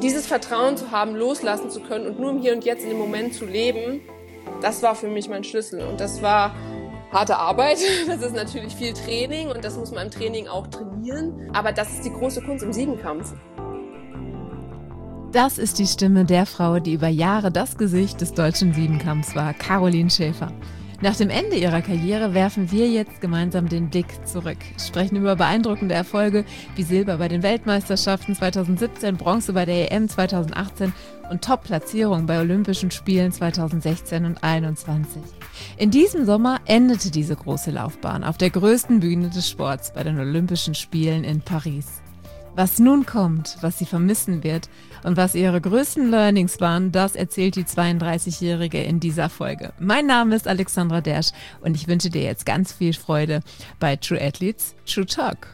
dieses Vertrauen zu haben, loslassen zu können und nur im Hier und Jetzt in dem Moment zu leben, das war für mich mein Schlüssel. Und das war harte Arbeit. Das ist natürlich viel Training und das muss man im Training auch trainieren. Aber das ist die große Kunst im Siebenkampf. Das ist die Stimme der Frau, die über Jahre das Gesicht des deutschen Siebenkampfs war, Caroline Schäfer. Nach dem Ende ihrer Karriere werfen wir jetzt gemeinsam den Blick zurück, sprechen über beeindruckende Erfolge wie Silber bei den Weltmeisterschaften 2017, Bronze bei der EM 2018 und Top-Platzierung bei Olympischen Spielen 2016 und 2021. In diesem Sommer endete diese große Laufbahn auf der größten Bühne des Sports bei den Olympischen Spielen in Paris. Was nun kommt, was sie vermissen wird und was ihre größten Learnings waren, das erzählt die 32-Jährige in dieser Folge. Mein Name ist Alexandra Dersch und ich wünsche dir jetzt ganz viel Freude bei True Athletes, True Talk.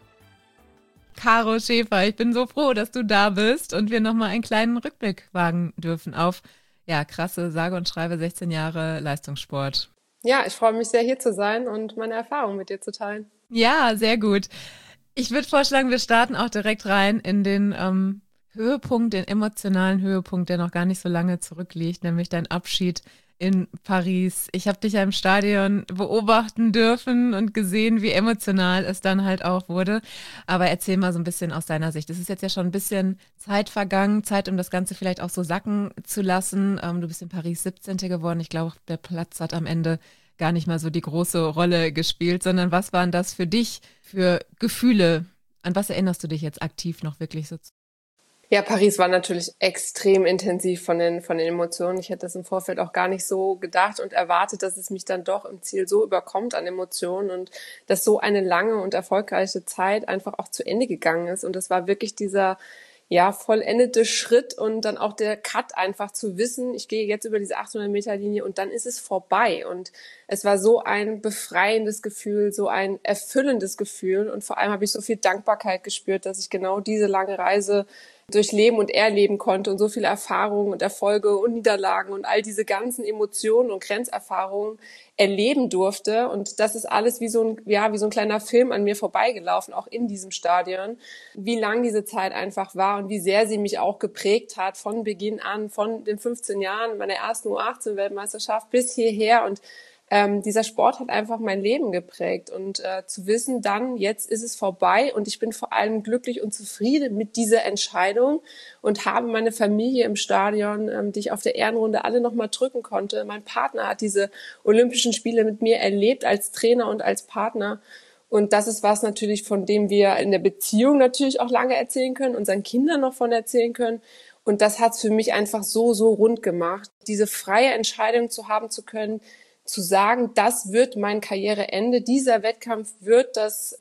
Caro Schäfer, ich bin so froh, dass du da bist und wir nochmal einen kleinen Rückblick wagen dürfen auf, ja, krasse, sage und schreibe 16 Jahre Leistungssport. Ja, ich freue mich sehr, hier zu sein und meine Erfahrungen mit dir zu teilen. Ja, sehr gut. Ich würde vorschlagen, wir starten auch direkt rein in den Höhepunkt, den emotionalen Höhepunkt, der noch gar nicht so lange zurückliegt, nämlich dein Abschied in Paris. Ich habe dich ja im Stadion beobachten dürfen und gesehen, wie emotional es dann halt auch wurde. Aber erzähl mal so ein bisschen aus deiner Sicht. Es ist jetzt ja schon ein bisschen Zeit vergangen, Zeit, um das Ganze vielleicht auch so sacken zu lassen. Du bist in Paris 17. geworden. Ich glaube, der Platz hat am Ende gar nicht mal so die große Rolle gespielt, sondern was waren das für dich für Gefühle? An was erinnerst du dich jetzt aktiv noch wirklich so? Ja, Paris war natürlich extrem intensiv von den Emotionen. Ich hätte das im Vorfeld auch gar nicht so gedacht und erwartet, dass es mich dann doch im Ziel so überkommt an Emotionen und dass so eine lange und erfolgreiche Zeit einfach auch zu Ende gegangen ist. Und das war wirklich dieser vollendete Schritt und dann auch der Cut, einfach zu wissen, ich gehe jetzt über diese 800-Meter-Linie und dann ist es vorbei. Und es war so ein befreiendes Gefühl, so ein erfüllendes Gefühl und vor allem habe ich so viel Dankbarkeit gespürt, dass ich genau diese lange Reise durchleben und erleben konnte und so viele Erfahrungen und Erfolge und Niederlagen und all diese ganzen Emotionen und Grenzerfahrungen erleben durfte. Und das ist alles wie so ein kleiner Film an mir vorbeigelaufen, auch in diesem Stadion. Wie lang diese Zeit einfach war und wie sehr sie mich auch geprägt hat von Beginn an, von den 15 Jahren meiner ersten U18-Weltmeisterschaft bis hierher. Und dieser Sport hat einfach mein Leben geprägt und zu wissen, dann jetzt ist es vorbei und ich bin vor allem glücklich und zufrieden mit dieser Entscheidung und habe meine Familie im Stadion, die ich auf der Ehrenrunde alle nochmal drücken konnte. Mein Partner hat diese Olympischen Spiele mit mir erlebt als Trainer und als Partner. Und das ist was natürlich, von dem wir in der Beziehung natürlich auch lange erzählen können, unseren Kindern noch von erzählen können. Und das hat es für mich einfach so rund gemacht, diese freie Entscheidung zu haben zu können, zu sagen, das wird mein Karriereende, dieser Wettkampf wird das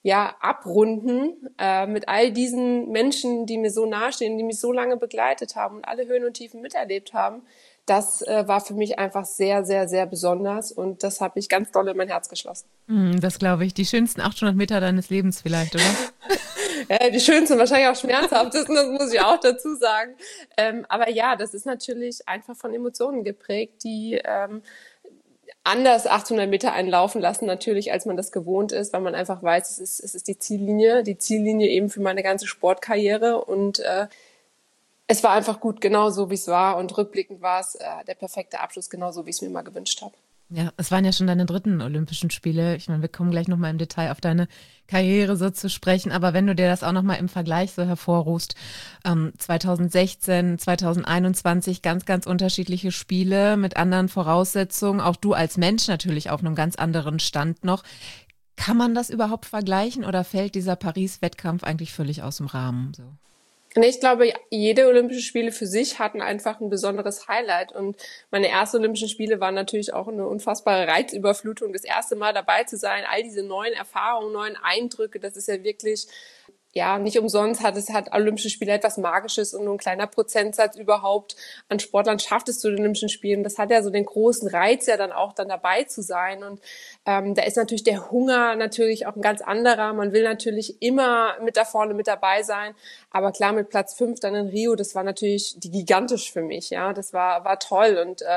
abrunden mit all diesen Menschen, die mir so nahestehen, die mich so lange begleitet haben und alle Höhen und Tiefen miterlebt haben. Das war für mich einfach sehr, sehr, sehr besonders und das habe ich ganz doll in mein Herz geschlossen. Das glaube ich. Die schönsten 800 Meter deines Lebens vielleicht, oder? Die schönsten, wahrscheinlich auch schmerzhaftesten, das muss ich auch dazu sagen. Aber ja, das ist natürlich einfach von Emotionen geprägt, die anders 800 Meter einlaufen lassen, natürlich, als man das gewohnt ist, weil man einfach weiß, es ist die Ziellinie eben für meine ganze Sportkarriere und es war einfach gut, genau so wie es war und rückblickend war es der perfekte Abschluss, genau so wie ich es mir mal gewünscht habe. Ja, es waren ja schon deine 3. Olympischen Spiele. Ich meine, wir kommen gleich nochmal im Detail auf deine Karriere so zu sprechen. Aber wenn du dir das auch nochmal im Vergleich so hervorrufst, 2016, 2021, ganz, ganz unterschiedliche Spiele mit anderen Voraussetzungen. Auch du als Mensch natürlich auf einem ganz anderen Stand noch. Kann man das überhaupt vergleichen oder fällt dieser Paris-Wettkampf eigentlich völlig aus dem Rahmen? So? Nee, ich glaube, jede Olympische Spiele für sich hatten einfach ein besonderes Highlight. Und meine ersten Olympischen Spiele waren natürlich auch eine unfassbare Reizüberflutung. Das erste Mal dabei zu sein, all diese neuen Erfahrungen, neuen Eindrücke, das ist ja wirklich, nicht umsonst hat Olympische Spiele etwas Magisches und nur ein kleiner Prozentsatz überhaupt an Sportlern schafft es zu den Olympischen Spielen. Das hat ja so den großen Reiz, ja dann auch dann dabei zu sein. Und da ist natürlich der Hunger natürlich auch ein ganz anderer. Man will natürlich immer mit da vorne mit dabei sein. Aber klar, mit Platz 5 dann in Rio, das war natürlich gigantisch für mich. Ja, das war toll. Und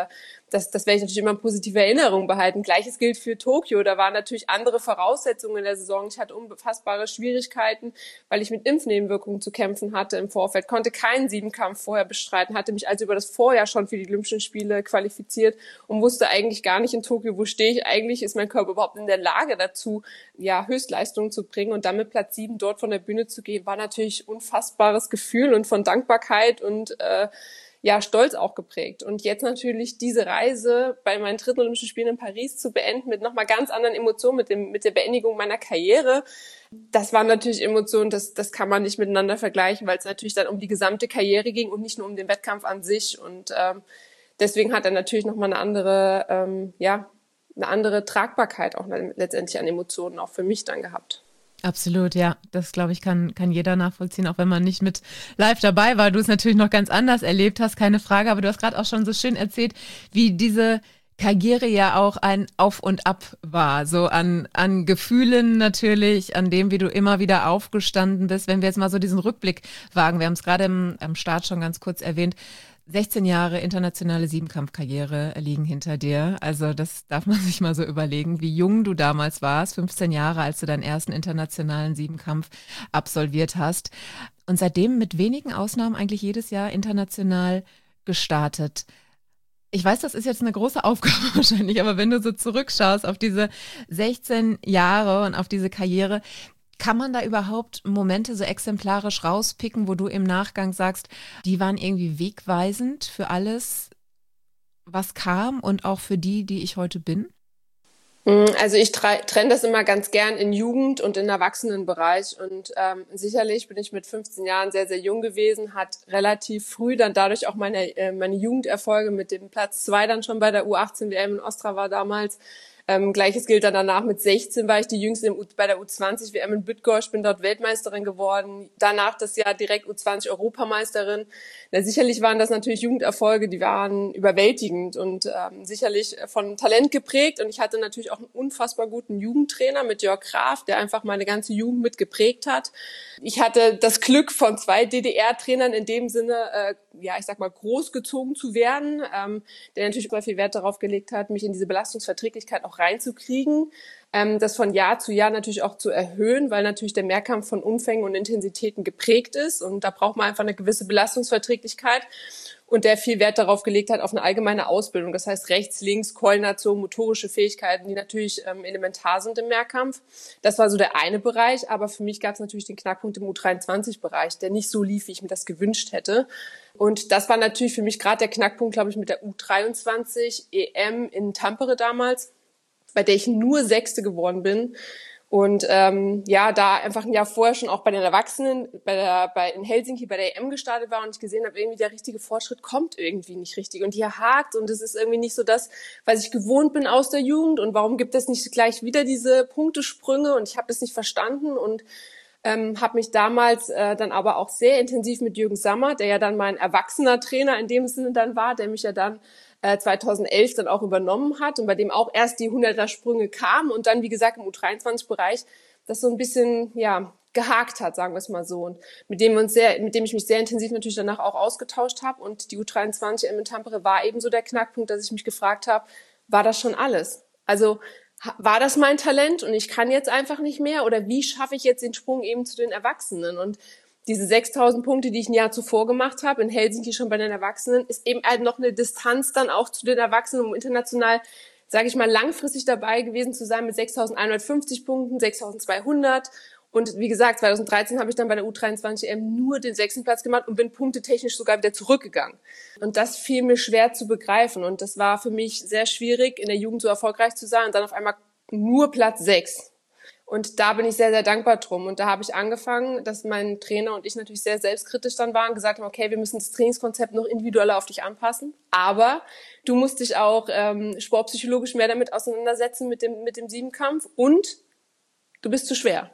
das werde ich natürlich immer in positiver Erinnerung behalten. Gleiches gilt für Tokio. Da waren natürlich andere Voraussetzungen in der Saison. Ich hatte unfassbare Schwierigkeiten, weil ich mit Impfnebenwirkungen zu kämpfen hatte im Vorfeld, konnte keinen Siebenkampf vorher bestreiten, hatte mich also über das Vorjahr schon für die Olympischen Spiele qualifiziert und wusste eigentlich gar nicht in Tokio, wo stehe ich eigentlich, ist mein Körper überhaupt in der Lage dazu, ja, Höchstleistungen zu bringen, und dann mit Platz 7 dort von der Bühne zu gehen, war natürlich unfassbares Gefühl und von Dankbarkeit und ja, Stolz auch geprägt. Und jetzt natürlich diese Reise bei meinen dritten Olympischen Spielen in Paris zu beenden mit nochmal ganz anderen Emotionen, mit der Beendigung meiner Karriere. Das waren natürlich Emotionen, das kann man nicht miteinander vergleichen, weil es natürlich dann um die gesamte Karriere ging und nicht nur um den Wettkampf an sich. Und deswegen hat er natürlich nochmal eine andere Tragbarkeit auch letztendlich an Emotionen auch für mich dann gehabt. Absolut, ja. Das, glaube ich, kann jeder nachvollziehen, auch wenn man nicht mit live dabei war. Du es natürlich noch ganz anders erlebt hast, keine Frage. Aber du hast gerade auch schon so schön erzählt, wie diese Karriere ja auch ein Auf und Ab war. So an Gefühlen natürlich, an dem, wie du immer wieder aufgestanden bist. Wenn wir jetzt mal so diesen Rückblick wagen, wir haben es gerade am Start schon ganz kurz erwähnt, 16 Jahre internationale Siebenkampfkarriere liegen hinter dir. Also das darf man sich mal so überlegen, wie jung du damals warst, 15 Jahre, als du deinen ersten internationalen Siebenkampf absolviert hast. Und seitdem mit wenigen Ausnahmen eigentlich jedes Jahr international gestartet. Ich weiß, das ist jetzt eine große Aufgabe wahrscheinlich, aber wenn du so zurückschaust auf diese 16 Jahre und auf diese Karriere, kann man da überhaupt Momente so exemplarisch rauspicken, wo du im Nachgang sagst, die waren irgendwie wegweisend für alles, was kam und auch für die ich heute bin? Also ich trenne das immer ganz gern in Jugend- und in Erwachsenenbereich, und sicherlich bin ich mit 15 Jahren sehr, sehr jung gewesen, hat relativ früh dann dadurch auch meine Jugenderfolge mit dem Platz 2 dann schon bei der U18-WM in Ostrava damals. Gleiches gilt dann danach, mit 16 war ich die Jüngste bei der U20-WM in Bydgoszcz, bin dort Weltmeisterin geworden. Danach das Jahr direkt U20-Europameisterin. Na, sicherlich waren das natürlich Jugenderfolge, die waren überwältigend und sicherlich von Talent geprägt. Und ich hatte natürlich auch einen unfassbar guten Jugendtrainer mit Jörg Graf, der einfach meine ganze Jugend mit geprägt hat. Ich hatte das Glück, von 2 DDR-Trainern in dem Sinne, großgezogen zu werden, der natürlich sehr viel Wert darauf gelegt hat, mich in diese Belastungsverträglichkeit auch reinzukriegen, das von Jahr zu Jahr natürlich auch zu erhöhen, weil natürlich der Mehrkampf von Umfängen und Intensitäten geprägt ist, und da braucht man einfach eine gewisse Belastungsverträglichkeit, und der viel Wert darauf gelegt hat, auf eine allgemeine Ausbildung. Das heißt rechts, links, Koordination, motorische Fähigkeiten, die natürlich elementar sind im Mehrkampf. Das war so der eine Bereich, aber für mich gab es natürlich den Knackpunkt im U23-Bereich, der nicht so lief, wie ich mir das gewünscht hätte. Und das war natürlich für mich gerade der Knackpunkt, glaube ich, mit der U23 EM in Tampere damals, bei der ich nur Sechste geworden bin. Und da einfach ein Jahr vorher schon auch bei den Erwachsenen in Helsinki bei der EM gestartet war und ich gesehen habe, irgendwie der richtige Fortschritt kommt irgendwie nicht richtig und hier hakt und es ist irgendwie nicht so das, was ich gewohnt bin aus der Jugend, und warum gibt es nicht gleich wieder diese Punktesprünge, und ich habe das nicht verstanden und habe mich damals dann aber auch sehr intensiv mit Jürgen Sammer, der ja dann mein erwachsener Trainer in dem Sinne dann war, der mich ja dann 2011 dann auch übernommen hat und bei dem auch erst die 100er-Sprünge kamen und dann, wie gesagt, im U23-Bereich das so ein bisschen, gehakt hat, sagen wir es mal so. Und mit dem ich mich sehr intensiv natürlich danach auch ausgetauscht habe, und die U23 in Tampere war eben so der Knackpunkt, dass ich mich gefragt habe, war das schon alles? Also war das mein Talent und ich kann jetzt einfach nicht mehr, oder wie schaffe ich jetzt den Sprung eben zu den Erwachsenen? Und diese 6.000 Punkte, die ich ein Jahr zuvor gemacht habe, in Helsinki schon bei den Erwachsenen, ist eben halt noch eine Distanz dann auch zu den Erwachsenen, um international, sage ich mal, langfristig dabei gewesen zu sein mit 6.150 Punkten, 6.200. Und wie gesagt, 2013 habe ich dann bei der U23 EM nur den 6. Platz gemacht und bin punktetechnisch sogar wieder zurückgegangen. Und das fiel mir schwer zu begreifen. Und das war für mich sehr schwierig, in der Jugend so erfolgreich zu sein und dann auf einmal nur Platz 6. Und da bin ich sehr, sehr dankbar drum. Und da habe ich angefangen, dass mein Trainer und ich natürlich sehr selbstkritisch dann waren, gesagt haben, okay, wir müssen das Trainingskonzept noch individueller auf dich anpassen. Aber du musst dich auch sportpsychologisch mehr damit auseinandersetzen mit dem Siebenkampf, und du bist zu schwer.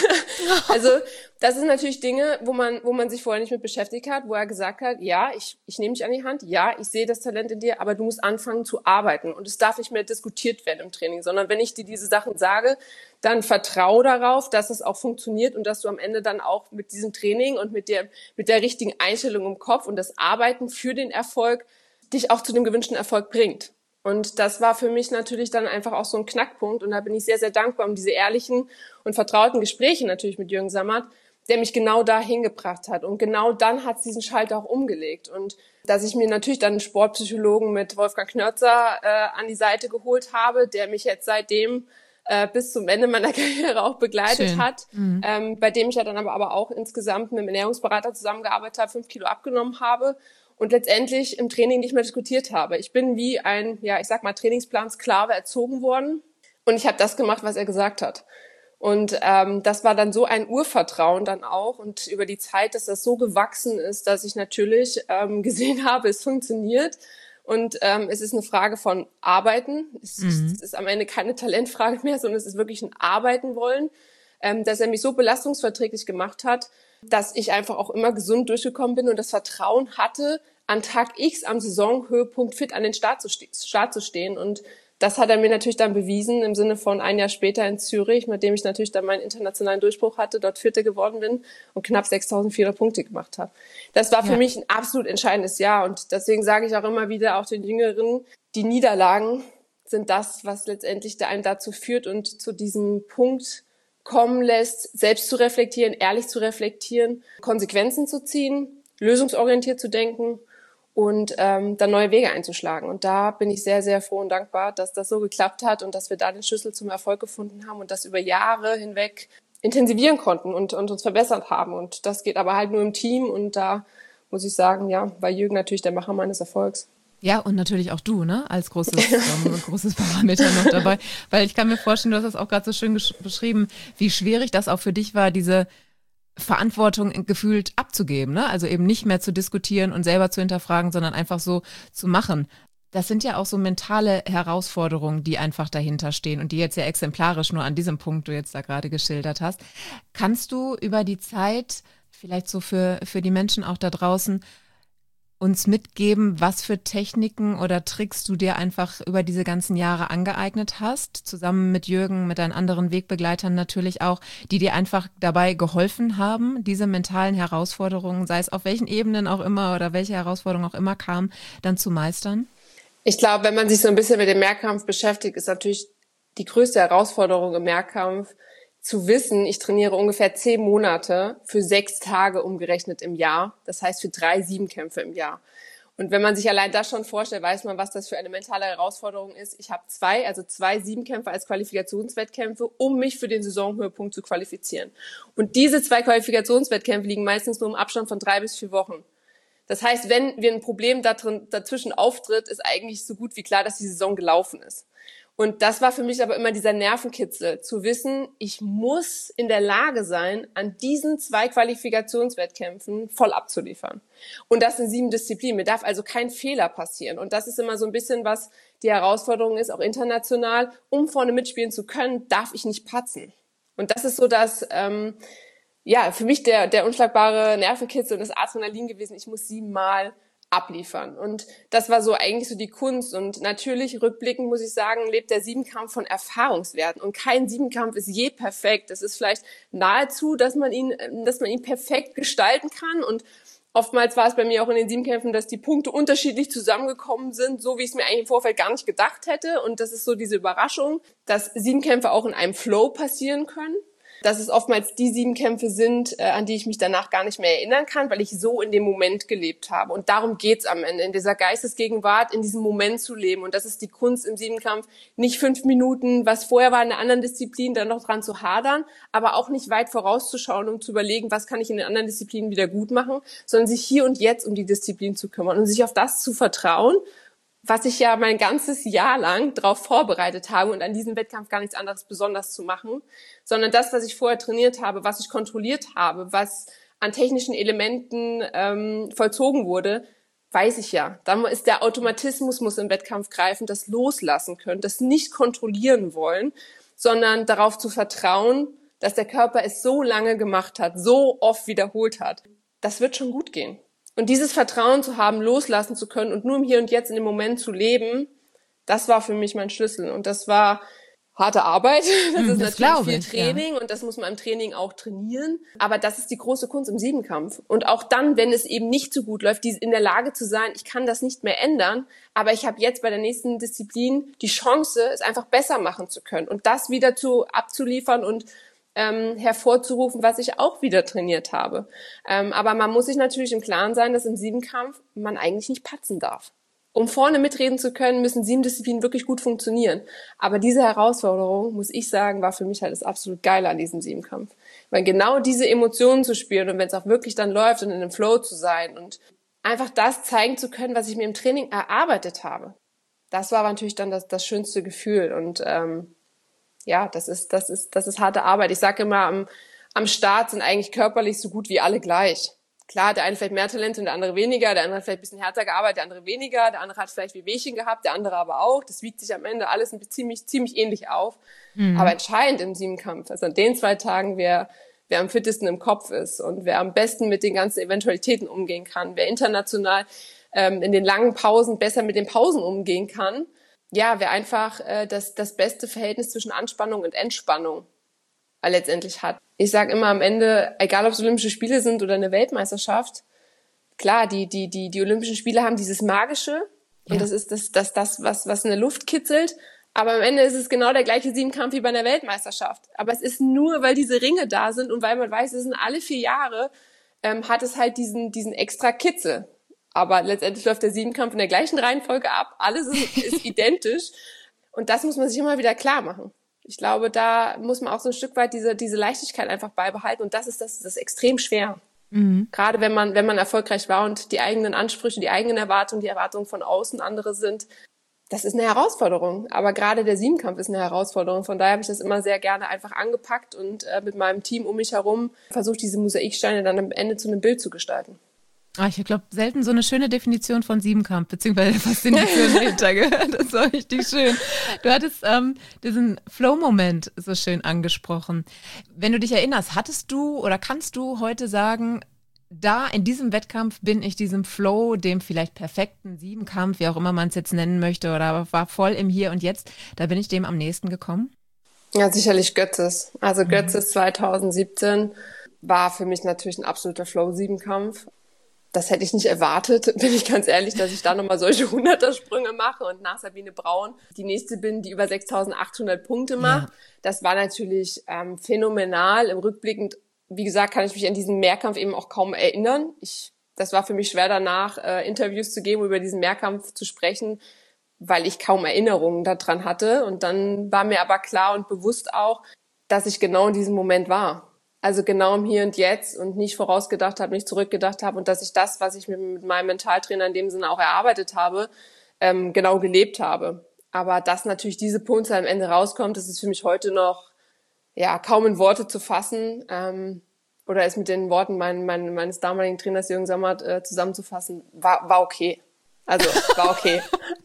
Also das sind natürlich Dinge, wo man sich vorher nicht mit beschäftigt hat, wo er gesagt hat, ja, ich nehme dich an die Hand, ja, ich sehe das Talent in dir, aber du musst anfangen zu arbeiten und es darf nicht mehr diskutiert werden im Training, sondern wenn ich dir diese Sachen sage, dann vertraue darauf, dass es auch funktioniert und dass du am Ende dann auch mit diesem Training und mit der richtigen Einstellung im Kopf und das Arbeiten für den Erfolg dich auch zu dem gewünschten Erfolg bringt. Und das war für mich natürlich dann einfach auch so ein Knackpunkt. Und da bin ich sehr, sehr dankbar um diese ehrlichen und vertrauten Gespräche natürlich mit Jürgen Sammert, der mich genau dahin gebracht hat. Und genau dann hat es diesen Schalter auch umgelegt. Und dass ich mir natürlich dann einen Sportpsychologen mit Wolfgang Knörzer an die Seite geholt habe, der mich jetzt seitdem bis zum Ende meiner Karriere auch begleitet hat, bei dem ich ja dann aber auch insgesamt mit einem Ernährungsberater zusammengearbeitet habe, 5 Kilo abgenommen habe und letztendlich im Training nicht mehr diskutiert habe. Ich bin wie ein, ich sag mal, Trainingsplansklave erzogen worden und ich habe das gemacht, was er gesagt hat. Und das war dann so ein Urvertrauen dann auch und über die Zeit, dass das so gewachsen ist, dass ich natürlich gesehen habe, es funktioniert. Und es ist eine Frage von Arbeiten. Es ist am Ende keine Talentfrage mehr, sondern es ist wirklich ein Arbeiten wollen, dass er mich so belastungsverträglich gemacht hat, dass ich einfach auch immer gesund durchgekommen bin und das Vertrauen hatte, an Tag X am Saisonhöhepunkt fit an den Start zu stehen. Und das hat er mir natürlich dann bewiesen im Sinne von ein Jahr später in Zürich, mit dem ich natürlich dann meinen internationalen Durchbruch hatte, dort Vierte geworden bin und knapp 6.400 Punkte gemacht habe. Das war für mich ein absolut entscheidendes Jahr und deswegen sage ich auch immer wieder auch den Jüngeren, die Niederlagen sind das, was letztendlich einen dazu führt und zu diesem Punkt kommen lässt, selbst zu reflektieren, ehrlich zu reflektieren, Konsequenzen zu ziehen, lösungsorientiert zu denken und dann neue Wege einzuschlagen. Und da bin ich sehr, sehr froh und dankbar, dass das so geklappt hat und dass wir da den Schlüssel zum Erfolg gefunden haben und das über Jahre hinweg intensivieren konnten und uns verbessert haben. Und das geht aber halt nur im Team und da muss ich sagen, war Jürgen natürlich der Macher meines Erfolgs. Ja, und natürlich auch du, ne, als großes Parameter noch dabei. Weil ich kann mir vorstellen, du hast das auch gerade so schön beschrieben, wie schwierig das auch für dich war, diese Verantwortung gefühlt abzugeben, ne? Also eben nicht mehr zu diskutieren und selber zu hinterfragen, sondern einfach so zu machen. Das sind ja auch so mentale Herausforderungen, die einfach dahinter stehen und die jetzt ja exemplarisch nur an diesem Punkt du jetzt da gerade geschildert hast. Kannst du über die Zeit, vielleicht so für die Menschen auch da draußen, uns mitgeben, was für Techniken oder Tricks du dir einfach über diese ganzen Jahre angeeignet hast, zusammen mit Jürgen, mit deinen anderen Wegbegleitern natürlich auch, die dir einfach dabei geholfen haben, diese mentalen Herausforderungen, sei es auf welchen Ebenen auch immer oder welche Herausforderungen auch immer kamen, dann zu meistern? Ich glaube, wenn man sich so ein bisschen mit dem Mehrkampf beschäftigt, ist natürlich die größte Herausforderung im Mehrkampf, zu wissen, ich trainiere ungefähr 10 Monate für 6 Tage umgerechnet im Jahr. Das heißt für 3 Siebenkämpfe im Jahr. Und wenn man sich allein das schon vorstellt, weiß man, was das für eine mentale Herausforderung ist. Ich habe 2 Siebenkämpfe als Qualifikationswettkämpfe, um mich für den Saisonhöhepunkt zu qualifizieren. Und diese 2 Qualifikationswettkämpfe liegen meistens nur im Abstand von 3 bis 4 Wochen. Das heißt, wenn wir ein Problem dazwischen auftritt, ist eigentlich so gut wie klar, dass die Saison gelaufen ist. Und das war für mich aber immer dieser Nervenkitzel, zu wissen, ich muss in der Lage sein, an diesen 2 Qualifikationswettkämpfen voll abzuliefern. Und das in 7 Disziplinen. Mir darf also kein Fehler passieren. Und das ist immer so ein bisschen, was die Herausforderung ist, auch international. Um vorne mitspielen zu können, darf ich nicht patzen. Und das ist so das, für mich der unschlagbare Nervenkitzel und das Adrenalin gewesen. Ich muss 7 Mal abliefern. Und das war so eigentlich so die Kunst. Und natürlich, rückblickend muss ich sagen, lebt der Siebenkampf von Erfahrungswerten. Und kein Siebenkampf ist je perfekt. Es ist vielleicht nahezu, dass man ihn perfekt gestalten kann. Und oftmals war es bei mir auch in den Siebenkämpfen, dass die Punkte unterschiedlich zusammengekommen sind, so wie ich es mir eigentlich im Vorfeld gar nicht gedacht hätte. Und das ist so diese Überraschung, dass Siebenkämpfe auch in einem Flow passieren können. Dass es oftmals die Siebenkämpfe sind, an die ich mich danach gar nicht mehr erinnern kann, weil ich so in dem Moment gelebt habe. Und darum geht's am Ende, in dieser Geistesgegenwart, in diesem Moment zu leben. Und das ist die Kunst im Siebenkampf, nicht 5 Minuten, was vorher war in einer anderen Disziplin, dann noch dran zu hadern, aber auch nicht weit vorauszuschauen, um zu überlegen, was kann ich in den anderen Disziplinen wieder gut machen, sondern sich hier und jetzt um die Disziplin zu kümmern und sich auf das zu vertrauen, was ich ja mein ganzes Jahr lang darauf vorbereitet habe und an diesem Wettkampf gar nichts anderes besonders zu machen, sondern das, was ich vorher trainiert habe, was ich kontrolliert habe, was an technischen Elementen vollzogen wurde, weiß ich ja. Dann ist der Automatismus, muss im Wettkampf greifen, das loslassen können, das nicht kontrollieren wollen, sondern darauf zu vertrauen, dass der Körper es so lange gemacht hat, so oft wiederholt hat. Das wird schon gut gehen. Und dieses Vertrauen zu haben, loslassen zu können und nur im Hier und Jetzt in dem Moment zu leben, das war für mich mein Schlüssel. Und das war harte Arbeit. Das ist das natürlich viel Training und das muss man im Training auch trainieren. Aber das ist die große Kunst im Siebenkampf. Und auch dann, wenn es eben nicht so gut läuft, in der Lage zu sein, ich kann das nicht mehr ändern, aber ich habe jetzt bei der nächsten Disziplin die Chance, es einfach besser machen zu können und das wieder abzuliefern und hervorzurufen, was ich auch wieder trainiert habe. Aber man muss sich natürlich im Klaren sein, dass im Siebenkampf man eigentlich nicht patzen darf. Um vorne mitreden zu können, müssen 7 Disziplinen wirklich gut funktionieren. Aber diese Herausforderung, muss ich sagen, war für mich halt das absolut Geile an diesem Siebenkampf. Weil genau diese Emotionen zu spüren und wenn es auch wirklich dann läuft und in einem Flow zu sein und einfach das zeigen zu können, was ich mir im Training erarbeitet habe. Das war aber natürlich dann das schönste Gefühl. Und das ist harte Arbeit. Ich sage immer, am Start sind eigentlich körperlich so gut wie alle gleich. Klar, der eine vielleicht mehr Talente und der andere weniger, der andere hat vielleicht ein bisschen härter gearbeitet, der andere weniger, der andere hat vielleicht Wehwehchen gehabt, der andere aber auch. Das wiegt sich am Ende alles ziemlich ähnlich auf. Aber entscheidend im Siebenkampf, also an den 2 Tagen, wer am fittesten im Kopf ist und wer am besten mit den ganzen Eventualitäten umgehen kann, wer international in den langen Pausen besser mit den Pausen umgehen kann, wer einfach das beste Verhältnis zwischen Anspannung und Entspannung letztendlich hat. Ich sage immer am Ende, egal ob es Olympische Spiele sind oder eine Weltmeisterschaft, klar, die Olympischen Spiele haben dieses Magische und das ist das was in der Luft kitzelt, aber am Ende ist es genau der gleiche Siebenkampf wie bei einer Weltmeisterschaft. Aber es ist nur, weil diese Ringe da sind und weil man weiß, es sind alle 4 Jahre, hat es halt diesen extra Kitzel. Aber letztendlich läuft der Siebenkampf in der gleichen Reihenfolge ab, alles ist identisch und das muss man sich immer wieder klar machen. Ich glaube, da muss man auch so ein Stück weit diese Leichtigkeit einfach beibehalten und das ist extrem schwer. Gerade wenn man erfolgreich war und die eigenen Ansprüche, die eigenen Erwartungen, die Erwartungen von außen andere sind, das ist eine Herausforderung. Aber gerade der Siebenkampf ist eine Herausforderung. Von daher habe ich das immer sehr gerne einfach angepackt und mit meinem Team um mich herum versucht, diese Mosaiksteine dann am Ende zu einem Bild zu gestalten. Ich glaube, selten so eine schöne Definition von Siebenkampf, beziehungsweise Faszination dahinter gehört. Das war richtig schön. Du hattest diesen Flow-Moment so schön angesprochen. Wenn du dich erinnerst, hattest du oder kannst du heute sagen, da in diesem Wettkampf bin ich diesem Flow, dem vielleicht perfekten Siebenkampf, wie auch immer man es jetzt nennen möchte, oder war voll im Hier und Jetzt, da bin ich dem am nächsten gekommen? Ja, sicherlich Götzes. Also Götzes 2017 war für mich natürlich ein absoluter Flow-Siebenkampf. Das hätte ich nicht erwartet, bin ich ganz ehrlich, dass ich da nochmal solche 100er-Sprünge mache und nach Sabine Braun die nächste bin, die über 6.800 Punkte macht. Ja. Das war natürlich phänomenal. Im Rückblickend, wie gesagt, kann ich mich an diesen Mehrkampf eben auch kaum erinnern. Das war für mich schwer danach, Interviews zu geben, über diesen Mehrkampf zu sprechen, weil ich kaum Erinnerungen daran hatte. Und dann war mir aber klar und bewusst auch, dass ich genau in diesem Moment war. Also genau im Hier und Jetzt und nicht vorausgedacht habe, nicht zurückgedacht habe und dass ich das, was ich mir mit meinem Mentaltrainer in dem Sinne auch erarbeitet habe, genau gelebt habe. Aber dass natürlich diese Punktzahl am Ende rauskommt, das ist für mich heute noch kaum in Worte zu fassen oder es mit den Worten meines damaligen Trainers Jürgen Sammert zusammenzufassen, war okay. Also war okay.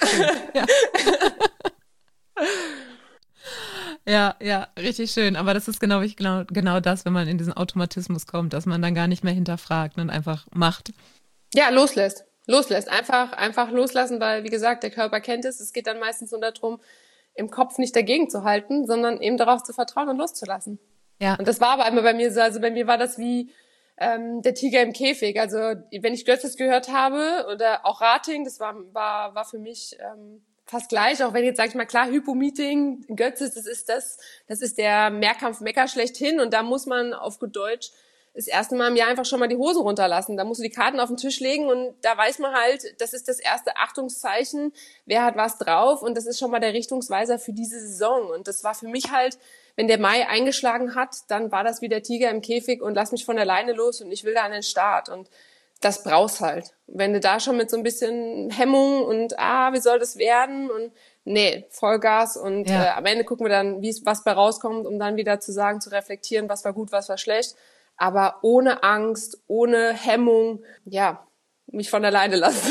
Ja, richtig schön. Aber das ist genau das, wenn man in diesen Automatismus kommt, dass man dann gar nicht mehr hinterfragt und einfach macht. Ja, loslässt. Einfach loslassen, weil, wie gesagt, der Körper kennt es. Es geht dann meistens nur darum, im Kopf nicht dagegen zu halten, sondern eben darauf zu vertrauen und loszulassen. Ja. Und das war aber einmal bei mir so, also bei mir war das wie der Tiger im Käfig. Also wenn ich Götzes gehört habe oder auch Rating, das war für mich fast gleich, auch wenn jetzt, sag ich mal, klar, Hypo-Meeting, Götzes, das ist der Mehrkampf-Mecker schlechthin und da muss man auf gut Deutsch das erste Mal im Jahr einfach schon mal die Hosen runterlassen. Da musst du die Karten auf den Tisch legen und da weiß man halt, das ist das erste Achtungszeichen, wer hat was drauf und das ist schon mal der Richtungsweiser für diese Saison. Und das war für mich halt, wenn der Mai eingeschlagen hat, dann war das wie der Tiger im Käfig und lass mich von alleine los und ich will da an den Start. Und das brauchst halt. Wenn du da schon mit so ein bisschen Hemmung und wie soll das werden und nee, Vollgas und am Ende gucken wir dann, was bei rauskommt, um dann wieder zu sagen, zu reflektieren, was war gut, was war schlecht, aber ohne Angst, ohne Hemmung, mich von alleine lassen.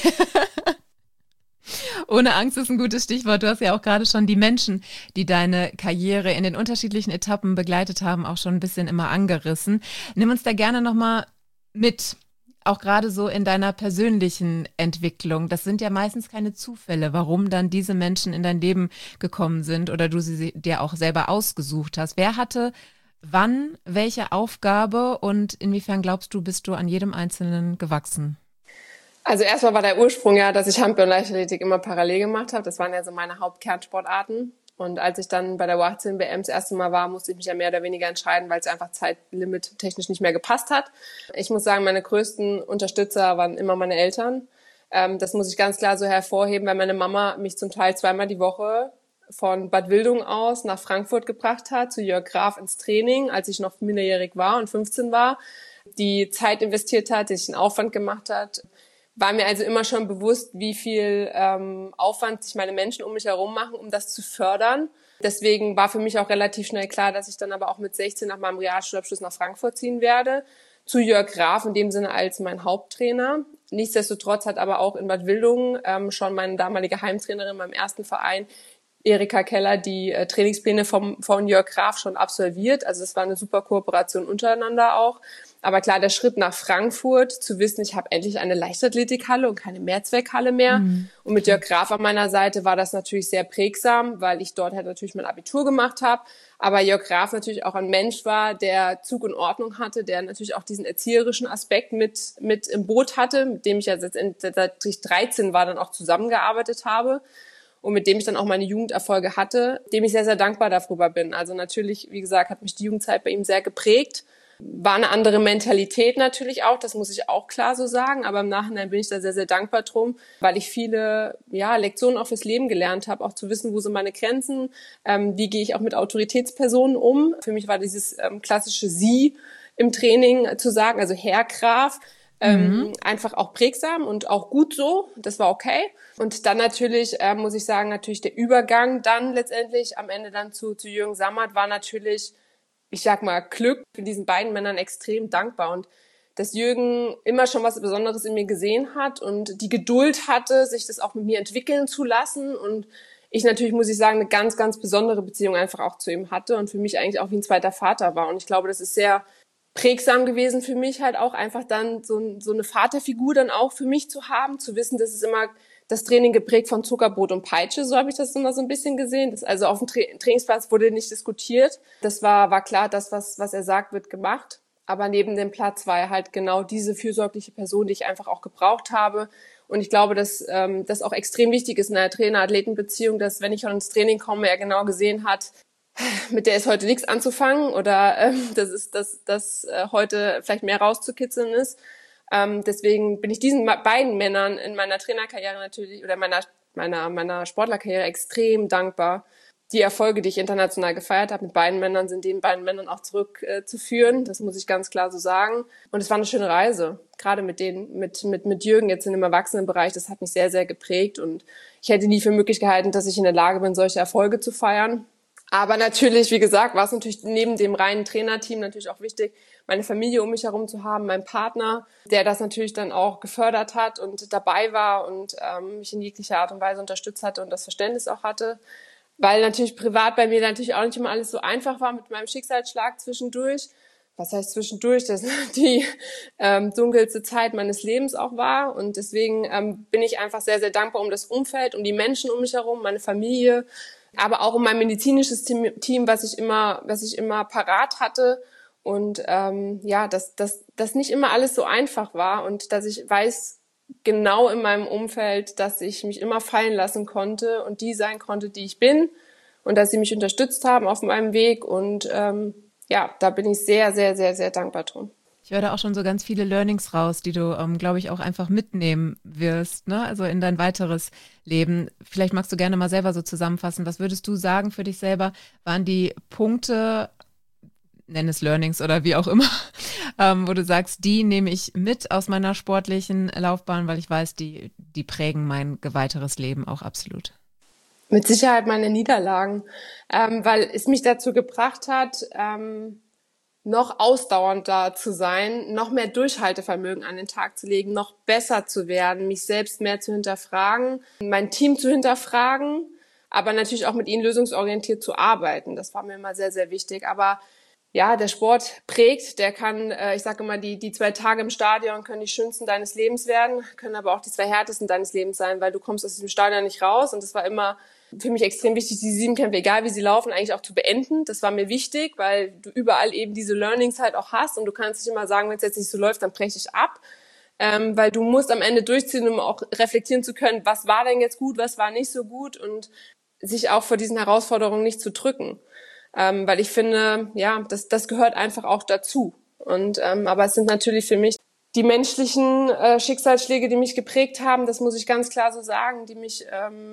Ohne Angst ist ein gutes Stichwort. Du hast ja auch gerade schon die Menschen, die deine Karriere in den unterschiedlichen Etappen begleitet haben, auch schon ein bisschen immer angerissen. Nimm uns da gerne nochmal mit. auch gerade so in deiner persönlichen Entwicklung. Das sind ja meistens keine Zufälle, warum dann diese Menschen in dein Leben gekommen sind oder du sie dir auch selber ausgesucht hast. Wer hatte wann welche Aufgabe und inwiefern glaubst du, bist du an jedem Einzelnen gewachsen? Also erstmal war der Ursprung ja, dass ich Handball und Leichtathletik immer parallel gemacht habe. Das waren ja so meine Hauptkernsportarten. Und als ich dann bei der U18-WM das erste Mal war, musste ich mich ja mehr oder weniger entscheiden, weil es einfach Zeitlimit technisch nicht mehr gepasst hat. Ich muss sagen, meine größten Unterstützer waren immer meine Eltern. Das muss ich ganz klar so hervorheben, weil meine Mama mich zum Teil zweimal die Woche von Bad Wildung aus nach Frankfurt gebracht hat, zu Jörg Graf ins Training, als ich noch minderjährig war und 15 war, die Zeit investiert hat, die sich einen Aufwand gemacht hat. War mir also immer schon bewusst, wie viel Aufwand sich meine Menschen um mich herum machen, um das zu fördern. Deswegen war für mich auch relativ schnell klar, dass ich dann aber auch mit 16 nach meinem Realschulabschluss nach Frankfurt ziehen werde. Zu Jörg Graf in dem Sinne als mein Haupttrainer. Nichtsdestotrotz hat aber auch in Bad Wildungen schon meine damalige Heimtrainerin beim ersten Verein, Erika Keller, die Trainingspläne von Jörg Graf schon absolviert. Also es war eine super Kooperation untereinander auch. Aber klar, der Schritt nach Frankfurt, zu wissen, ich habe endlich eine Leichtathletikhalle und keine Mehrzweckhalle mehr. Und mit Jörg Graf an meiner Seite war das natürlich sehr prägsam, weil ich dort halt natürlich mein Abitur gemacht habe. Aber Jörg Graf natürlich auch ein Mensch war, der Zug und Ordnung hatte, der natürlich auch diesen erzieherischen Aspekt mit im Boot hatte, mit dem ich ja seit ich 13 war, dann auch zusammengearbeitet habe. Und mit dem ich dann auch meine Jugenderfolge hatte, dem ich sehr, sehr dankbar darüber bin. Also natürlich, wie gesagt, hat mich die Jugendzeit bei ihm sehr geprägt. War eine andere Mentalität natürlich auch, das muss ich auch klar so sagen. Aber im Nachhinein bin ich da sehr, sehr dankbar drum, weil ich viele Lektionen auch fürs Leben gelernt habe, auch zu wissen, wo sind meine Grenzen, wie gehe ich auch mit Autoritätspersonen um. Für mich war dieses klassische Sie im Training zu sagen, also Herr Graf, einfach auch prägsam und auch gut so. Das war okay. Und dann natürlich, muss ich sagen, natürlich der Übergang dann letztendlich am Ende dann zu Jürgen Sammert war natürlich, ich sag mal, Glück. Für diesen beiden Männern extrem dankbar. Und dass Jürgen immer schon was Besonderes in mir gesehen hat und die Geduld hatte, sich das auch mit mir entwickeln zu lassen. Und ich natürlich, muss ich sagen, eine ganz, ganz besondere Beziehung einfach auch zu ihm hatte und für mich eigentlich auch wie ein zweiter Vater war. Und ich glaube, das ist sehr prägsam gewesen für mich halt auch einfach dann so eine Vaterfigur dann auch für mich zu haben, zu wissen, dass es immer das Training geprägt von Zuckerbrot und Peitsche, so habe ich das immer so ein bisschen gesehen. Das, also auf dem Trainingsplatz wurde nicht diskutiert. Das war klar, das, was er sagt, wird gemacht. Aber neben dem Platz war er halt genau diese fürsorgliche Person, die ich einfach auch gebraucht habe. Und ich glaube, dass das auch extrem wichtig ist in einer Trainer-Athleten-Beziehung, dass wenn ich schon ins Training komme, er genau gesehen hat, mit der ist heute nichts anzufangen oder das ist das heute vielleicht mehr rauszukitzeln ist. Deswegen bin ich diesen beiden Männern in meiner Trainerkarriere natürlich oder meiner Sportlerkarriere extrem dankbar. Die Erfolge, die ich international gefeiert habe mit beiden Männern, sind den beiden Männern auch zurückzuführen. Das muss ich ganz klar so sagen. Und es war eine schöne Reise. Gerade mit Jürgen jetzt in dem Erwachsenenbereich, das hat mich sehr, sehr geprägt. Und ich hätte nie für möglich gehalten, dass ich in der Lage bin, solche Erfolge zu feiern. Aber natürlich, wie gesagt, war es natürlich neben dem reinen Trainerteam natürlich auch wichtig, meine Familie um mich herum zu haben, meinen Partner, der das natürlich dann auch gefördert hat und dabei war und mich in jeglicher Art und Weise unterstützt hatte und das Verständnis auch hatte. Weil natürlich privat bei mir natürlich auch nicht immer alles so einfach war mit meinem Schicksalsschlag zwischendurch. Was heißt zwischendurch? Das die dunkelste Zeit meines Lebens auch war. Und deswegen bin ich einfach sehr, sehr dankbar um das Umfeld, um die Menschen um mich herum, meine Familie, aber auch um mein medizinisches Team, was ich immer parat hatte. Und dass nicht immer alles so einfach war und dass ich weiß genau in meinem Umfeld, dass ich mich immer fallen lassen konnte und die sein konnte, die ich bin und dass sie mich unterstützt haben auf meinem Weg. Und da bin ich sehr, sehr, sehr, sehr dankbar drum. Ich höre da auch schon so ganz viele Learnings raus, die du, glaube ich, auch einfach mitnehmen wirst, ne? Also in dein weiteres Leben. Vielleicht magst du gerne mal selber so zusammenfassen. Was würdest du sagen für dich selber, waren die Punkte, nenn es Learnings oder wie auch immer, wo du sagst, die nehme ich mit aus meiner sportlichen Laufbahn, weil ich weiß, die prägen mein weiteres Leben auch absolut. Mit Sicherheit meine Niederlagen, weil es mich dazu gebracht hat, noch ausdauernder zu sein, noch mehr Durchhaltevermögen an den Tag zu legen, noch besser zu werden, mich selbst mehr zu hinterfragen, mein Team zu hinterfragen, aber natürlich auch mit ihnen lösungsorientiert zu arbeiten. Das war mir immer sehr, sehr wichtig. Aber ja, der Sport prägt, der kann, ich sage immer, die 2 Tage im Stadion können die schönsten deines Lebens werden, können aber auch die 2 härtesten deines Lebens sein, weil du kommst aus diesem Stadion nicht raus. Und das war immer für mich extrem wichtig, die 7 Kämpfe, egal wie sie laufen, eigentlich auch zu beenden. Das war mir wichtig, weil du überall eben diese Learnings halt auch hast und du kannst nicht immer sagen, wenn es jetzt nicht so läuft, dann breche ich ab. Weil du musst am Ende durchziehen, um auch reflektieren zu können, was war denn jetzt gut, was war nicht so gut und sich auch vor diesen Herausforderungen nicht zu drücken. Weil ich finde, ja, das gehört einfach auch dazu. Und aber es sind natürlich für mich die menschlichen Schicksalsschläge, die mich geprägt haben, das muss ich ganz klar so sagen, die mich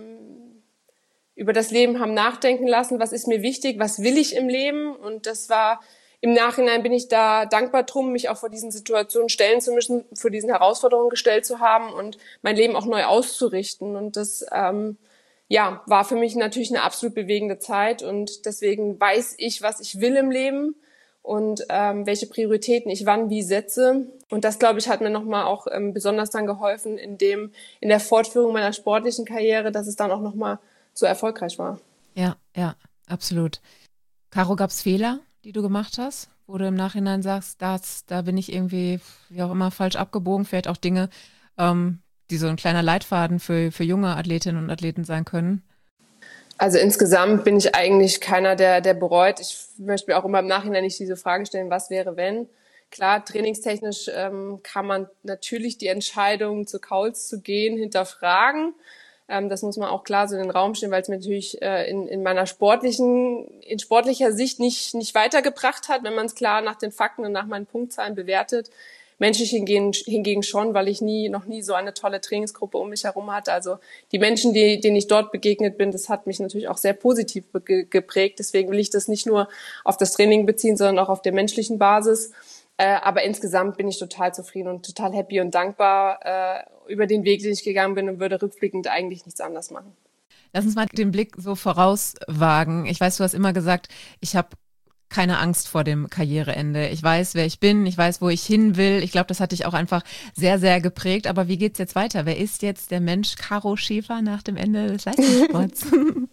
über das Leben haben nachdenken lassen, was ist mir wichtig, was will ich im Leben. Und das war, im Nachhinein bin ich da dankbar drum, mich auch vor diesen Situationen stellen zu müssen, vor diesen Herausforderungen gestellt zu haben und mein Leben auch neu auszurichten. Und das ja, war für mich natürlich eine absolut bewegende Zeit und deswegen weiß ich, was ich will im Leben und welche Prioritäten ich wann wie setze. Und das, glaube ich, hat mir nochmal auch besonders dann geholfen in der Fortführung meiner sportlichen Karriere, dass es dann auch nochmal so erfolgreich war. Ja, absolut. Caro, gab es Fehler, die du gemacht hast, wo du im Nachhinein sagst, da bin ich irgendwie, wie auch immer, falsch abgebogen, vielleicht auch Dinge, die so ein kleiner Leitfaden für junge Athletinnen und Athleten sein können? Also insgesamt bin ich eigentlich keiner, der bereut. Ich möchte mir auch immer im Nachhinein nicht diese Frage stellen, was wäre, wenn. Klar, trainingstechnisch kann man natürlich die Entscheidung, zu Kauls zu gehen, hinterfragen. Das muss man auch klar so in den Raum stellen, weil es mir natürlich in meiner sportlicher Sicht nicht weitergebracht hat, wenn man es klar nach den Fakten und nach meinen Punktzahlen bewertet. Menschlich hingegen schon, weil ich noch nie so eine tolle Trainingsgruppe um mich herum hatte. Also die Menschen, denen ich dort begegnet bin, das hat mich natürlich auch sehr positiv geprägt. Deswegen will ich das nicht nur auf das Training beziehen, sondern auch auf der menschlichen Basis. Aber insgesamt bin ich total zufrieden und total happy und dankbar über den Weg, den ich gegangen bin und würde rückblickend eigentlich nichts anders machen. Lass uns mal den Blick so vorauswagen. Ich weiß, du hast immer gesagt, ich habe keine Angst vor dem Karriereende. Ich weiß, wer ich bin, ich weiß, wo ich hin will. Ich glaube, das hat dich auch einfach sehr, sehr geprägt. Aber wie geht's jetzt weiter? Wer ist jetzt der Mensch Caro Schäfer nach dem Ende des Leistungssports?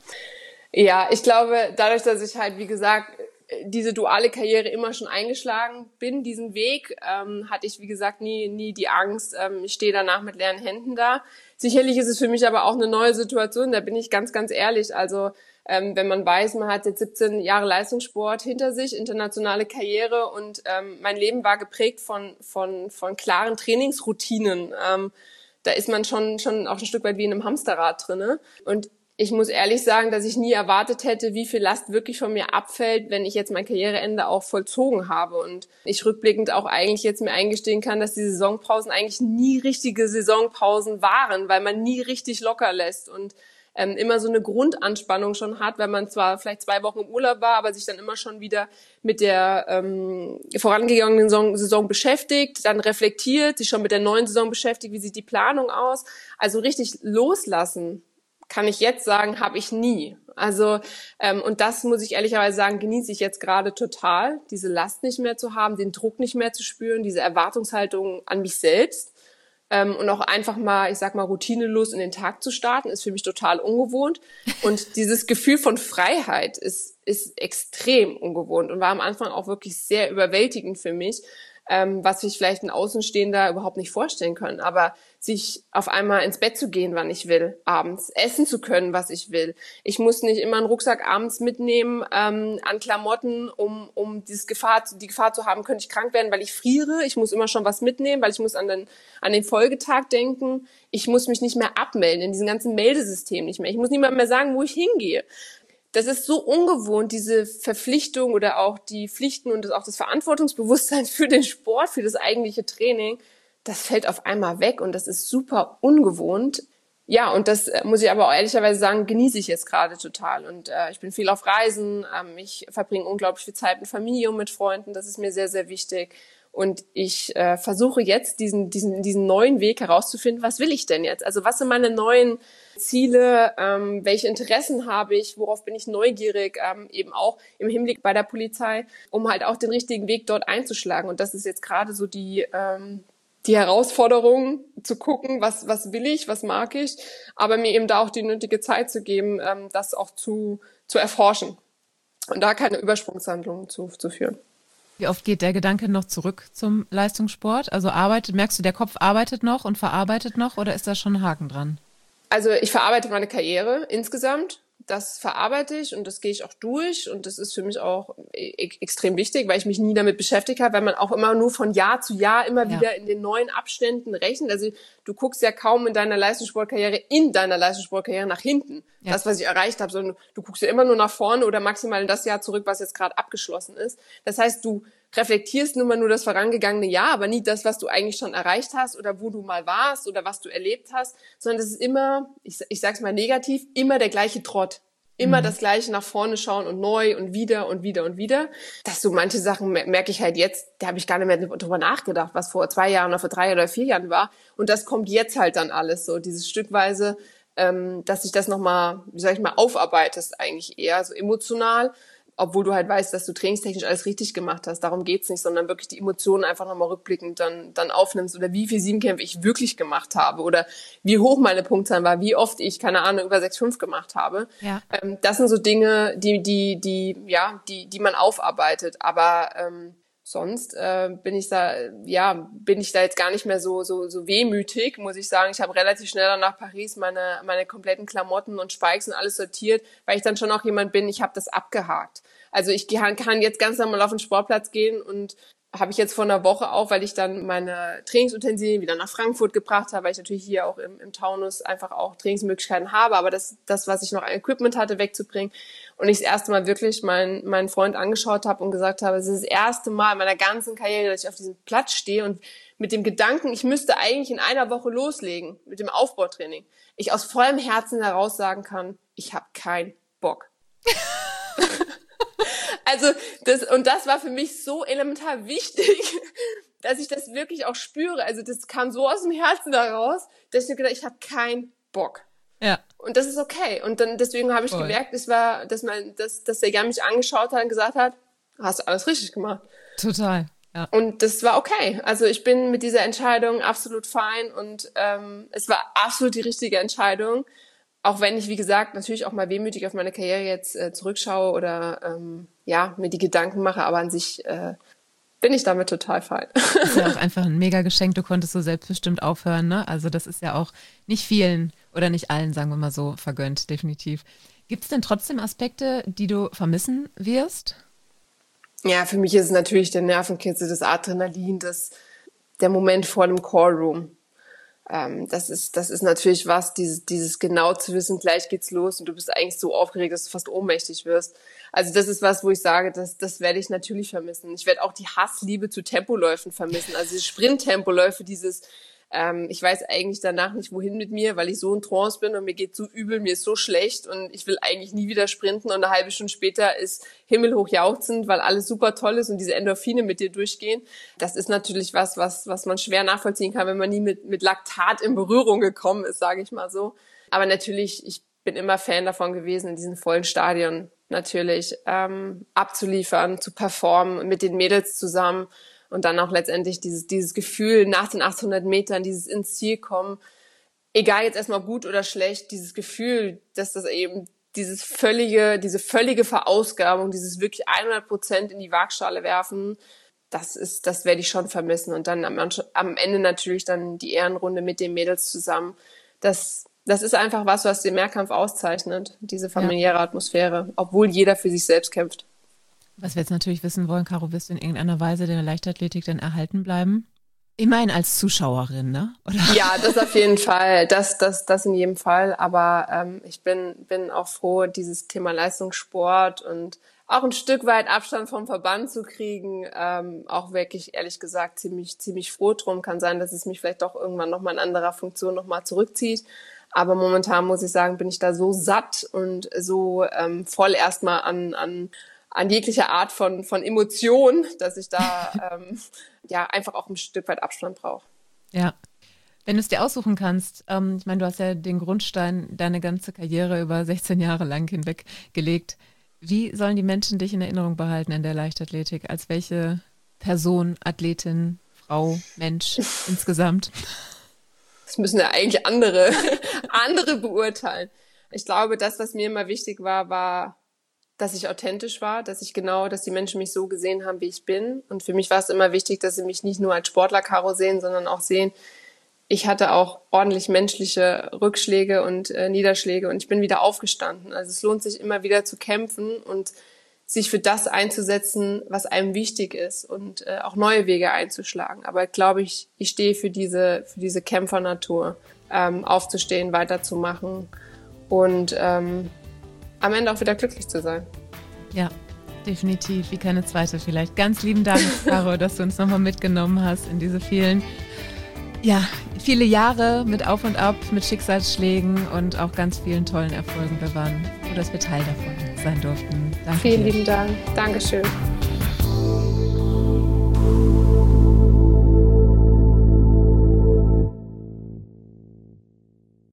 Ja, ich glaube, dadurch, dass ich halt, wie gesagt, diese duale Karriere immer schon eingeschlagen bin, diesen Weg, hatte ich, wie gesagt, nie die Angst. Ich stehe danach mit leeren Händen da. Sicherlich ist es für mich aber auch eine neue Situation, da bin ich ganz, ganz ehrlich. Also wenn man weiß, man hat jetzt 17 Jahre Leistungssport hinter sich, internationale Karriere und mein Leben war geprägt von klaren Trainingsroutinen. Da ist man schon auch ein Stück weit wie in einem Hamsterrad drinne. Und ich muss ehrlich sagen, dass ich nie erwartet hätte, wie viel Last wirklich von mir abfällt, wenn ich jetzt mein Karriereende auch vollzogen habe. Und ich rückblickend auch eigentlich jetzt mir eingestehen kann, dass die Saisonpausen eigentlich nie richtige Saisonpausen waren, weil man nie richtig locker lässt und immer so eine Grundanspannung schon hat, weil man zwar vielleicht 2 Wochen im Urlaub war, aber sich dann immer schon wieder mit der vorangegangenen Saison beschäftigt, dann reflektiert, sich schon mit der neuen Saison beschäftigt, wie sieht die Planung aus. Also richtig loslassen, kann ich jetzt sagen, habe ich nie. Also und das muss ich ehrlicherweise sagen, genieße ich jetzt gerade total, diese Last nicht mehr zu haben, den Druck nicht mehr zu spüren, diese Erwartungshaltung an mich selbst. Und auch einfach mal, ich sag mal, routinelos in den Tag zu starten, ist für mich total ungewohnt. Und dieses Gefühl von Freiheit ist extrem ungewohnt und war am Anfang auch wirklich sehr überwältigend für mich, was sich vielleicht ein Außenstehender überhaupt nicht vorstellen können. Aber sich auf einmal ins Bett zu gehen, wann ich will, abends, essen zu können, was ich will. Ich muss nicht immer einen Rucksack abends mitnehmen an Klamotten, um die Gefahr zu haben, könnte ich krank werden, weil ich friere. Ich muss immer schon was mitnehmen, weil ich muss an den Folgetag denken. Ich muss mich nicht mehr abmelden in diesem ganzen Meldesystem nicht mehr. Ich muss niemandem mehr sagen, wo ich hingehe. Das ist so ungewohnt, diese Verpflichtung oder auch die Pflichten und auch das Verantwortungsbewusstsein für den Sport, für das eigentliche Training, das fällt auf einmal weg und das ist super ungewohnt. Ja, und das muss ich aber auch ehrlicherweise sagen, genieße ich jetzt gerade total. Und ich bin viel auf Reisen, ich verbringe unglaublich viel Zeit mit Familie und mit Freunden, das ist mir sehr, sehr wichtig. Und ich versuche jetzt diesen neuen Weg herauszufinden, was will ich denn jetzt? Also was sind meine neuen Ziele, welche Interessen habe ich, worauf bin ich neugierig, eben auch im Hinblick bei der Polizei, um halt auch den richtigen Weg dort einzuschlagen. Und das ist jetzt gerade so die Herausforderung, zu gucken, was will ich, was mag ich, aber mir eben da auch die nötige Zeit zu geben, das auch zu erforschen und da keine Übersprungshandlungen zu führen. Wie oft geht der Gedanke noch zurück zum Leistungssport? Also merkst du, der Kopf arbeitet noch und verarbeitet noch oder ist da schon ein Haken dran? Also ich verarbeite meine Karriere insgesamt. Das verarbeite ich und das gehe ich auch durch und das ist für mich auch extrem wichtig, weil ich mich nie damit beschäftigt habe, weil man auch immer nur von Jahr zu Jahr immer wieder in den neuen Abständen rechnet. Also du guckst ja kaum in deiner Leistungssportkarriere nach hinten, das, was ich erreicht habe, sondern du guckst ja immer nur nach vorne oder maximal in das Jahr zurück, was jetzt gerade abgeschlossen ist. Das heißt, du reflektierst nur das vorangegangene Jahr, aber nie das, was du eigentlich schon erreicht hast oder wo du mal warst oder was du erlebt hast, sondern das ist immer, ich sag's mal negativ, immer der gleiche Trott. Immer das Gleiche nach vorne schauen und neu und wieder und wieder und wieder. Dass so manche Sachen merke ich halt jetzt, da habe ich gar nicht mehr drüber nachgedacht, was vor 2 Jahren oder vor 3 oder 4 Jahren war. Und das kommt jetzt halt dann alles so, dieses Stückweise, dass sich das nochmal, aufarbeitest eigentlich eher, so emotional. Obwohl du halt weißt, dass du trainingstechnisch alles richtig gemacht hast. Darum geht's nicht, sondern wirklich die Emotionen einfach nochmal rückblickend dann aufnimmst oder wie viele Siebenkämpfe ich wirklich gemacht habe oder wie hoch meine Punktzahl war, wie oft ich, keine Ahnung, über 6,5 gemacht habe. Ja. Das sind so Dinge, die man aufarbeitet. Aber sonst bin ich da jetzt gar nicht mehr so wehmütig, muss ich sagen. Ich habe relativ schnell dann nach Paris meine kompletten Klamotten und Spikes und alles sortiert, weil ich dann schon auch jemand bin, ich habe das abgehakt. Also ich kann jetzt ganz normal auf den Sportplatz gehen und habe ich jetzt vor einer Woche auch, weil ich dann meine Trainingsutensilien wieder nach Frankfurt gebracht habe, weil ich natürlich hier auch im Taunus einfach auch Trainingsmöglichkeiten habe, aber das, was ich noch an Equipment hatte, wegzubringen. Und ich das erste Mal wirklich meinen Freund angeschaut habe und gesagt habe, es ist das erste Mal in meiner ganzen Karriere, dass ich auf diesem Platz stehe und mit dem Gedanken, ich müsste eigentlich in einer Woche loslegen mit dem Aufbautraining, ich aus vollem Herzen heraus sagen kann, ich habe keinen Bock. Also das war für mich so elementar wichtig, dass ich das wirklich auch spüre. Also das kam so aus dem Herzen heraus, dass ich mir gedacht, ich habe keinen Bock. Ja. Und das ist okay. Und dann deswegen habe ich gemerkt, dass der Jan mich angeschaut hat und gesagt hat, hast du alles richtig gemacht. Total. Ja. Und das war okay. Also ich bin mit dieser Entscheidung absolut fein und es war absolut die richtige Entscheidung. Auch wenn ich, wie gesagt, natürlich auch mal wehmütig auf meine Karriere jetzt zurückschaue oder mir die Gedanken mache, aber an sich bin ich damit total fein. Das ist ja auch einfach ein mega Geschenk, du konntest so selbstbestimmt aufhören, ne? Also das ist ja auch nicht vielen oder nicht allen, sagen wir mal so, vergönnt, definitiv. Gibt es denn trotzdem Aspekte, die du vermissen wirst? Ja, für mich ist es natürlich der Nervenkitzel, das Adrenalin, der Moment vor dem Callroom. Das ist natürlich was, dieses genau zu wissen, gleich geht's los und du bist eigentlich so aufgeregt, dass du fast ohnmächtig wirst. Also das ist was, wo ich sage, das werde ich natürlich vermissen. Ich werde auch die Hassliebe zu Tempoläufen vermissen. Also die Sprint-Tempoläufe, ich weiß eigentlich danach nicht, wohin mit mir, weil ich so in Trance bin und mir geht so übel, mir ist so schlecht und ich will eigentlich nie wieder sprinten und eine halbe Stunde später ist himmelhoch jauchzend, weil alles super toll ist und diese Endorphine mit dir durchgehen. Das ist natürlich was man schwer nachvollziehen kann, wenn man nie mit Laktat in Berührung gekommen ist, sage ich mal so. Aber natürlich, ich bin immer Fan davon gewesen, in diesen vollen Stadien natürlich abzuliefern, zu performen mit den Mädels zusammen. Und dann auch letztendlich dieses Gefühl nach den 800 Metern, dieses ins Ziel kommen, egal jetzt erstmal gut oder schlecht, dieses Gefühl, dass das eben diese völlige Verausgabung, dieses wirklich 100% in die Waagschale werfen, das werde ich schon vermissen. Und dann am Ende natürlich dann die Ehrenrunde mit den Mädels zusammen. Das ist einfach was den Mehrkampf auszeichnet, diese familiäre Atmosphäre, obwohl jeder für sich selbst kämpft. Was wir jetzt natürlich wissen wollen, Caro, wirst du in irgendeiner Weise der Leichtathletik dann erhalten bleiben? Immerhin als Zuschauerin, ne? Oder? Ja, das auf jeden Fall. Das in jedem Fall. Aber ich bin auch froh, dieses Thema Leistungssport und auch ein Stück weit Abstand vom Verband zu kriegen. Auch wirklich, ehrlich gesagt, ziemlich froh drum. Kann sein, dass es mich vielleicht doch irgendwann nochmal in anderer Funktion nochmal zurückzieht. Aber momentan muss ich sagen, bin ich da so satt und so voll erstmal an jeglicher Art von Emotion, dass ich da einfach auch ein Stück weit Abstand brauche. Ja, wenn du es dir aussuchen kannst, ich meine, du hast ja den Grundstein deine ganze Karriere über 16 Jahre lang hinweg gelegt. Wie sollen die Menschen dich in Erinnerung behalten in der Leichtathletik? Als welche Person, Athletin, Frau, Mensch insgesamt? Das müssen ja eigentlich andere beurteilen. Ich glaube, das, was mir immer wichtig war dass ich authentisch war, dass die Menschen mich so gesehen haben, wie ich bin. Und für mich war es immer wichtig, dass sie mich nicht nur als Sportler Caro sehen, sondern auch sehen, ich hatte auch ordentlich menschliche Rückschläge und Niederschläge und ich bin wieder aufgestanden. Also es lohnt sich immer wieder zu kämpfen und sich für das einzusetzen, was einem wichtig ist und auch neue Wege einzuschlagen. Aber glaube ich stehe für diese Kämpfernatur, aufzustehen, weiterzumachen und am Ende auch wieder glücklich zu sein. Ja, definitiv, wie keine zweite vielleicht. Ganz lieben Dank, Caro, dass du uns nochmal mitgenommen hast in diese viele Jahre mit Auf und Ab, mit Schicksalsschlägen und auch ganz vielen tollen Erfolgen. Wir waren froh, dass wir Teil davon sein durften. Danke Vielen dir. lieben Dank. Dankeschön.